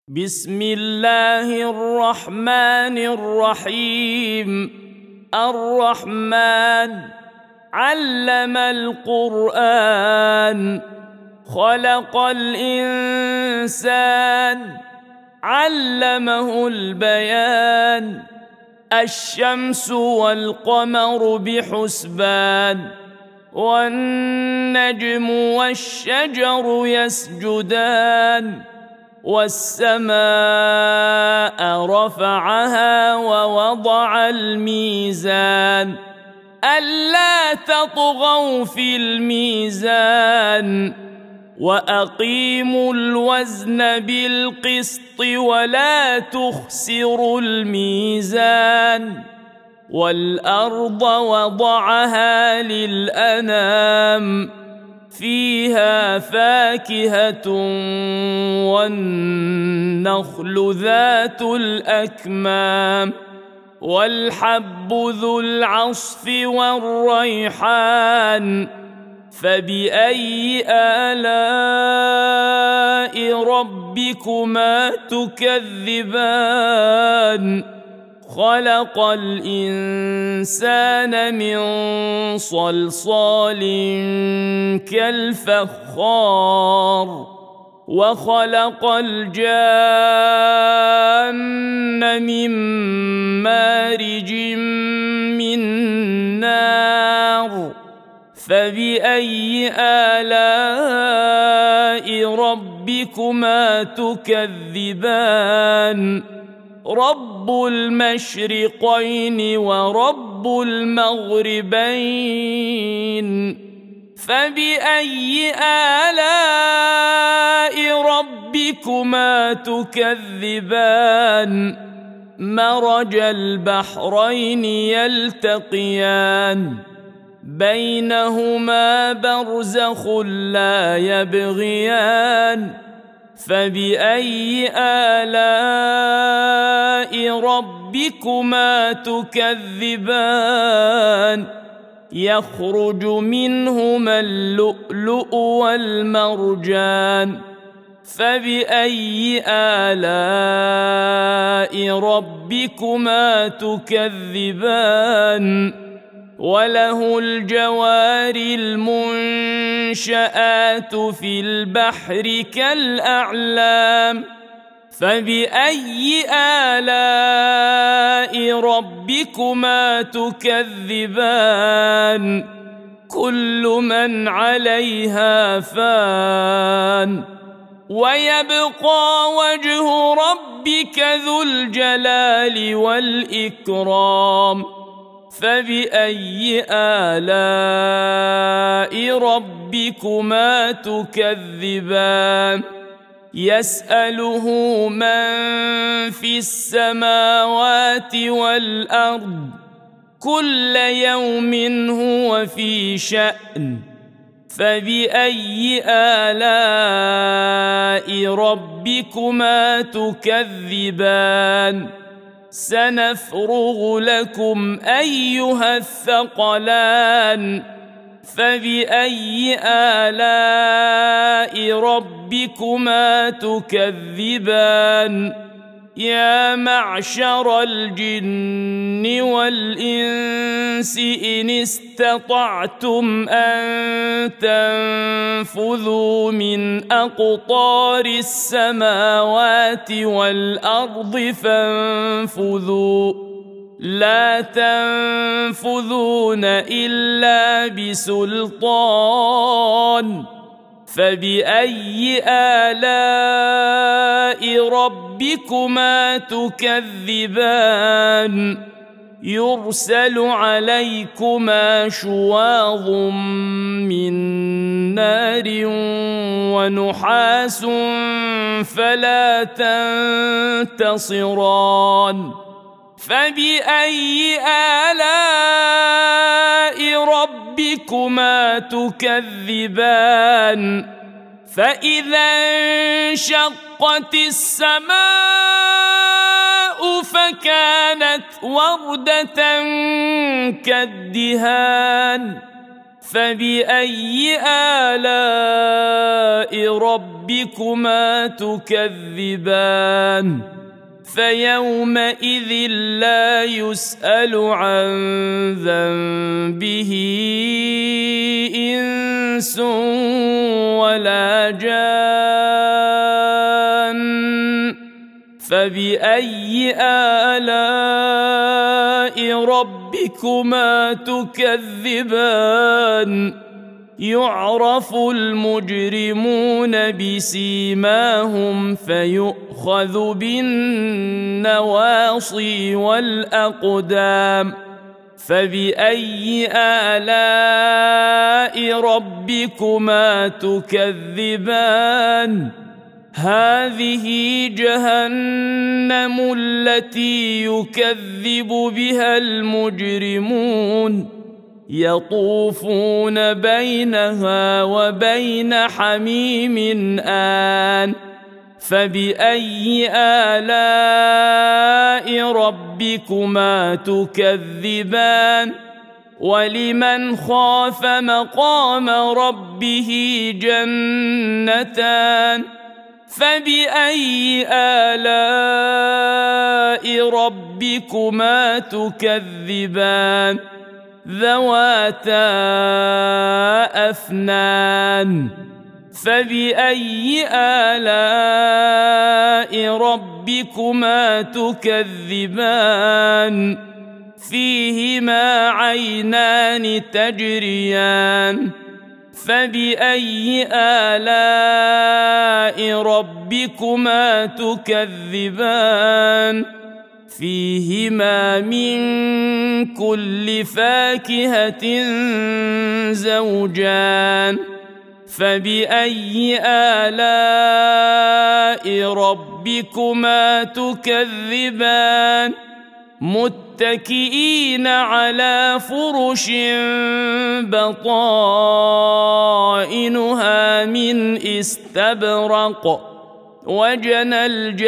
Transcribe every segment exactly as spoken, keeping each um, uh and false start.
بسم الله الرحمن الرحيم. الرحمن علم القرآن، خلق الإنسان، علمه البيان. الشمس والقمر بحسبان، والنجم والشجر يسجدان. والسماء رفعها ووضع الميزان، ألا تطغوا في الميزان، وأقيموا الوزن بالقسط ولا تخسروا الميزان. والأرض وضعها للأنام، فيها فاكهة والنخل ذات الأكمام، والحب ذو العصف والريحان. فبأي آلاء ربكما تكذبان؟ خلق الإنسان من صلصال كالفخار، وخلق الجان من مارج من نار. فبأي آلاء ربكما تكذبان؟ رب المشرقين ورب المغربين. فبأي آلاء ربكما تكذبان؟ مرج البحرين يلتقيان، بينهما برزخ لا يبغيان. فبأي آلاء ربكما تكذبان؟ يخرج منهما اللؤلؤ والمرجان. فبأي آلاء ربكما تكذبان؟ وله الجوار المنشآت في البحر كالأعلام. فبأي آلاء ربكما تكذبان؟ كل من عليها فان، ويبقى وجه ربك ذو الجلال والإكرام. فبأي آلاء ربكما تكذبان؟ يسأله من في السماوات والأرض، كل يوم هو في شأن. فبأي آلاء ربكما تكذبان؟ سنفرغ لكم أيها الثقلان. فبأي آلاء ربكما تكذبان؟ يا معشر الجن والإنس إن استطعتم أن تنفذوا من أقطار السماوات والأرض فانفذوا، لا تنفذون إلا بسلطان. فبأي آلاء ربكما تكذبان؟ يرسل عليكما شواظ من نار ونحاس فلا تنتصران. فبأي آلاء ربكما تكذبان؟ فإذا انشقت السماء فكانت وردة كالدهان. فبأي آلاء ربكما ربكما تكذبان فيومئذ لا يسأل عن ذنبه إنس ولا جان فبأي آلاء ربكما تكذبان يعرف المجرمون بسيماهم فيؤخذ بالنواصي والأقدام فبأي آلاء ربكما تكذبان هذه جهنم التي يكذب بها المجرمون يطوفون بينها وبين حميم آن فبأي آلاء ربكما تكذبان ولمن خاف مقام ربه جنتان فبأي آلاء ربكما تكذبان ذواتا أفنان فبأي آلاء ربكما تكذبان فيهما عينان تجريان فبأي آلاء ربكما تكذبان فيهما من كل فاكهة زوجان فبأي آلاء ربكما تكذبان متكئين على فرش بطائنها من استبرق وجنى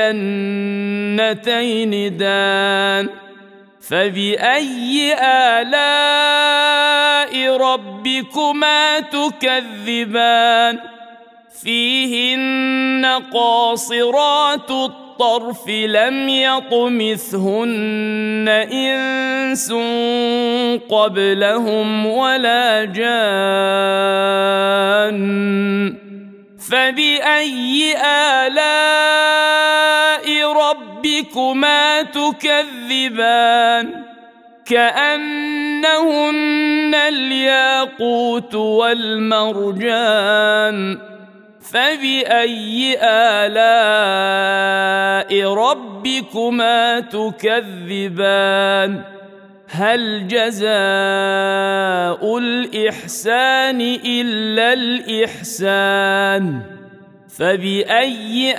الجنتين دان فبأي آلاء ربكما تكذبان فيهن قاصرات الطرف لم يطمثهن إنس قبلهم ولا جان فبأي آلاء ربكما تكذبان كأنهن الياقوت والمرجان فبأي آلاء ربكما تكذبان هل جزاء الإحسان إلا الإحسان فبأي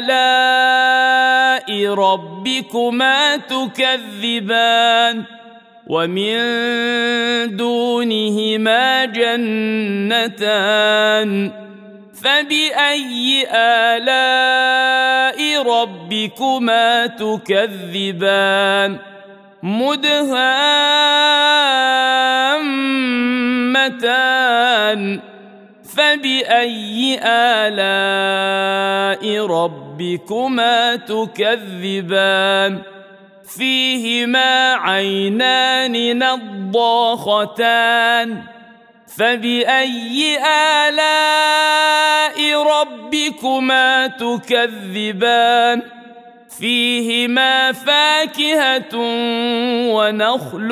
آلاء ربكما تكذبان ومن دونهما جنتان فبأي آلاء ربكما تكذبان مدهامتان فبأي آلاء ربكما تكذبان فيهما عينان نضاختان فبأي آلاء ربكما تكذبان فيهما فاكهة ونخل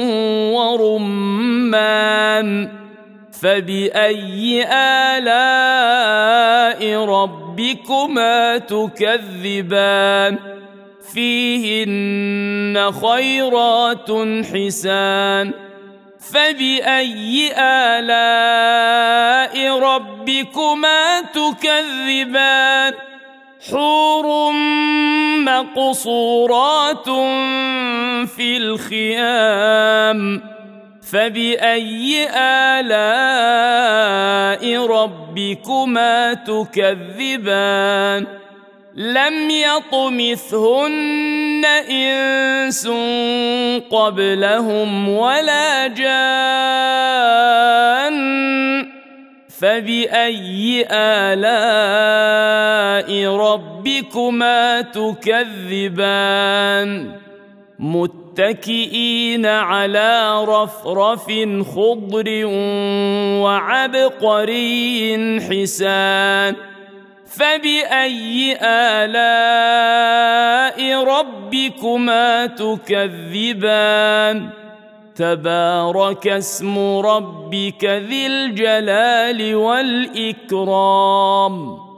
ورمان فبأي آلاء ربكما تكذبان فيهن خيرات حسان فبأي آلاء ربكما تكذبان حور مقصورات في الخيام فبأي آلاء ربكما تكذبان لم يطمثهن إنس قبلهم ولا جان فبأي آلاء ربكما تكذبان متكئين على رفرف خضر وعبقري حسان فبأي آلاء ربكما تكذبان تبارك اسم ربك ذي الجلال والإكرام.